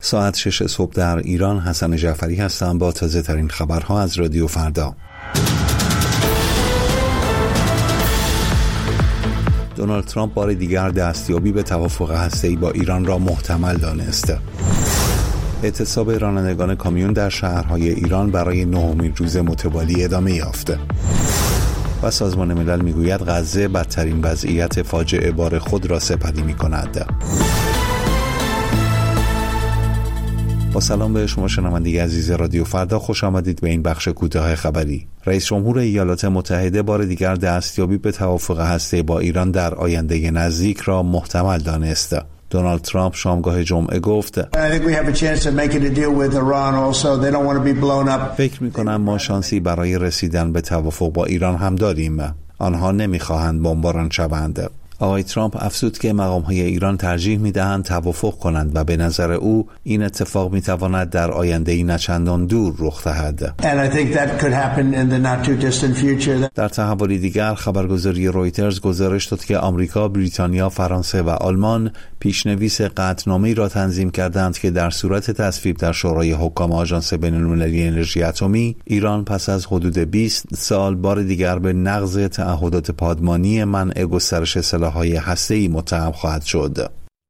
ساعت 6 صبح در ایران. حسن جعفری هستم با تازه ترین خبرها از رادیو فردا. دونالد ترامپ بار دیگر دستیابی به توافق هسته‌ای با ایران را محتمل دانست. اعتصاب رانندگان کامیون در شهرهای ایران برای 9مین روز متوالی ادامه یافت. و سازمان ملل میگوید غزه بدترین وضعیت فاجعه بار خود را سپری می‌کند. با سلام به شما شنوندگان عزیز رادیو فردا، خوش آمدید به این بخش کوتاه خبری. رئیس جمهور ایالات متحده بار دیگر دستیابی به توافق هسته‌ای با ایران در آینده نزدیک را محتمل دانست. دونالد ترامپ شامگاه جمعه گفت فکر می‌کنم ما شانسی برای رسیدن به توافق با ایران هم داریم. آنها نمی‌خواهند بمباران شوند. آقای ترامپ افزود که مقام‌های ایران ترجیح می‌دهند توافق کنند و به نظر او این اتفاق می‌تواند در آینده‌ای نچندان دور رخ دهد. در تحولی دیگر خبرگزاری رویترز گزارش داد که آمریکا، بریتانیا، فرانسه و آلمان پیشنویس قطعنامه‌ای را تنظیم کردند که در صورت تصویب در شورای حکام آژانس بین‌المللی انرژی اتمی، ایران پس از حدود 20 سال بار دیگر به نقض تعهدات پادمانی منع گسترش سلاح‌های هسته‌ای متهم خواهد شد.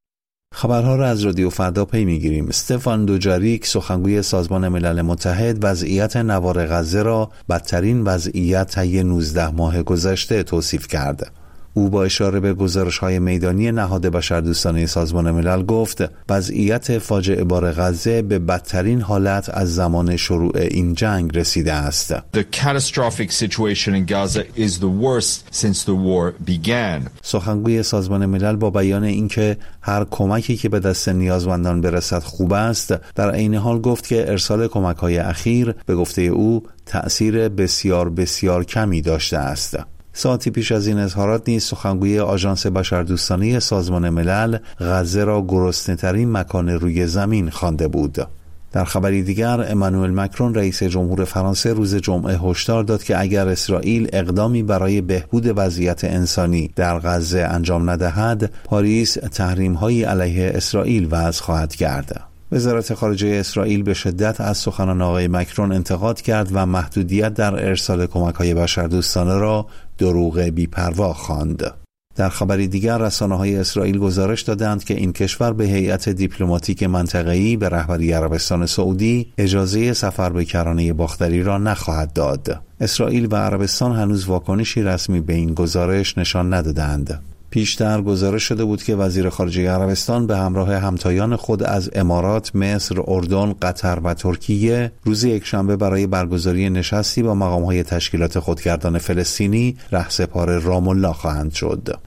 خبرها را از رادیو فردا پی می‌گیریم. استفان دوجاریک، سخنگوی سازمان ملل متحد، وضعیت نوار غزه را بدترین وضعیت طی 19 ماه گذشته توصیف کرد. او با اشاره به گزارش‌های میدانی نهاد بشردوستانه سازمان ملل گفت وضعیت فاجعه بار غزه به بدترین حالت از زمان شروع این جنگ رسیده است. The catastrophic situation in Gaza is the worst since the war began. سخنگوی سازمان ملل با بیان اینکه هر کمکی که به دست نیازمندان برسد خوب است، در عین حال گفت که ارسال کمک‌های اخیر به گفته او تأثیر بسیار بسیار کمی داشته است. ساعتی پیش از این اظهارات نیز سخنگوی آژانس بشردوستانه سازمان ملل غزه را گرسنه‌ترین مکان روی زمین خوانده بود. در خبری دیگر امانوئل مکرون رئیس جمهور فرانسه روز جمعه هشدار داد که اگر اسرائیل اقدامی برای بهبود وضعیت انسانی در غزه انجام ندهد، پاریس تحریم‌هایی علیه اسرائیل وضع خواهد کرد. وزارت خارجه اسرائیل به شدت از سخنان آقای مکرون انتقاد کرد و محدودیت در ارسال کمک‌های بشردوستانه را دروغ بی‌پروا خواند. در خبری دیگر رسانه‌های اسرائیل گزارش دادند که این کشور به هیئت دیپلماتیک منطقه‌ای به رهبری عربستان سعودی اجازه سفر به کرانه باختری را نخواهد داد. اسرائیل و عربستان هنوز واکنشی رسمی به این گزارش نشان ندادند. پیشتر گزارش شده بود که وزیر خارجه عربستان به همراه همتایان خود از امارات، مصر، اردن، قطر و ترکیه روز یکشنبه برای برگزاری نشستی با مقام‌های تشکیلات خودگردان فلسطینی رهسپار رام الله خواهند شد.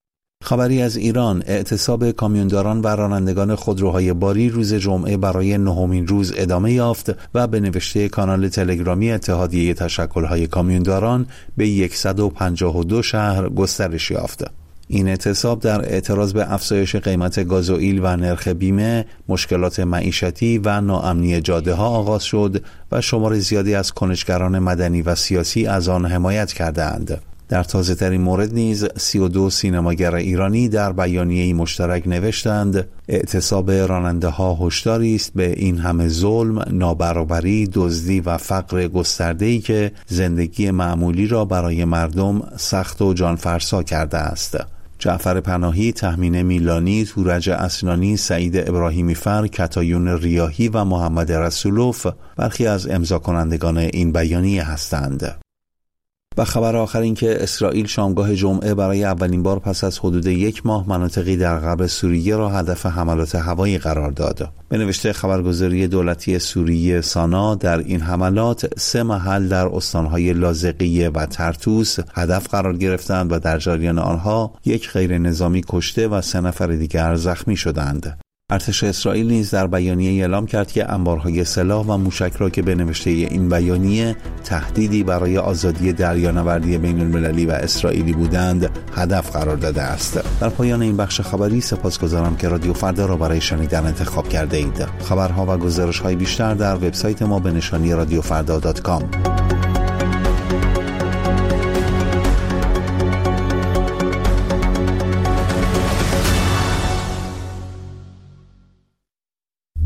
خبری از ایران: اعتصاب کامیونداران و رانندگان خودروهای باری روز جمعه برای 9مین روز ادامه یافت و به نوشته کانال تلگرامی اتحادیه تشکل‌های کامیونداران به 152 شهر گسترش یافت. این اعتصاب در اعتراض به افزایش قیمت گازوئیل و نرخ بیمه، مشکلات معیشتی و ناامنی جاده‌ها آغاز شد و شمار زیادی از کنشگران مدنی و سیاسی از آن حمایت کردند. در تازه‌ترین مورد نیز 32 سینماگر ایرانی در بیانیه‌ای مشترک نوشتند اعتصاب راننده‌ها هشداری است به این همه ظلم، نابرابری، دزدی و فقر گسترده‌ای که زندگی معمولی را برای مردم سخت و جانفرسا کرده است. جعفر پناهی، تهمینه میلانی، تورج اسنانی، سعید ابراهیمی فر، کتایون ریاحی و محمد رسولوف برخی از امضا کنندگان این بیانیه هستند. و خبر آخر این که اسرائیل شامگاه جمعه برای اولین بار پس از حدود 1 ماه مناطقی در غرب سوریه را هدف حملات هوایی قرار داد. به نوشته خبرگزاری دولتی سوریه سانا، در این حملات 3 محل در استانهای لاذقیه و ترتوس هدف قرار گرفتند و در جریان آنها 1 غیر نظامی کشته و 3 نفر دیگر زخمی شدند. ارتش اسرائیل نیز در بیانیه اعلام کرد که انبارهای سلاح و موشک را که به نوشته این بیانیه تهدیدی برای آزادی دریانوردی بین المللی و اسرائیلی بودند هدف قرار داده است. در پایان این بخش خبری سپاسگزارم که رادیو فردا را برای شنیدن انتخاب کرده اید. خبرها و گزارش‌های بیشتر در وبسایت ما به نشانی radiofrda.com.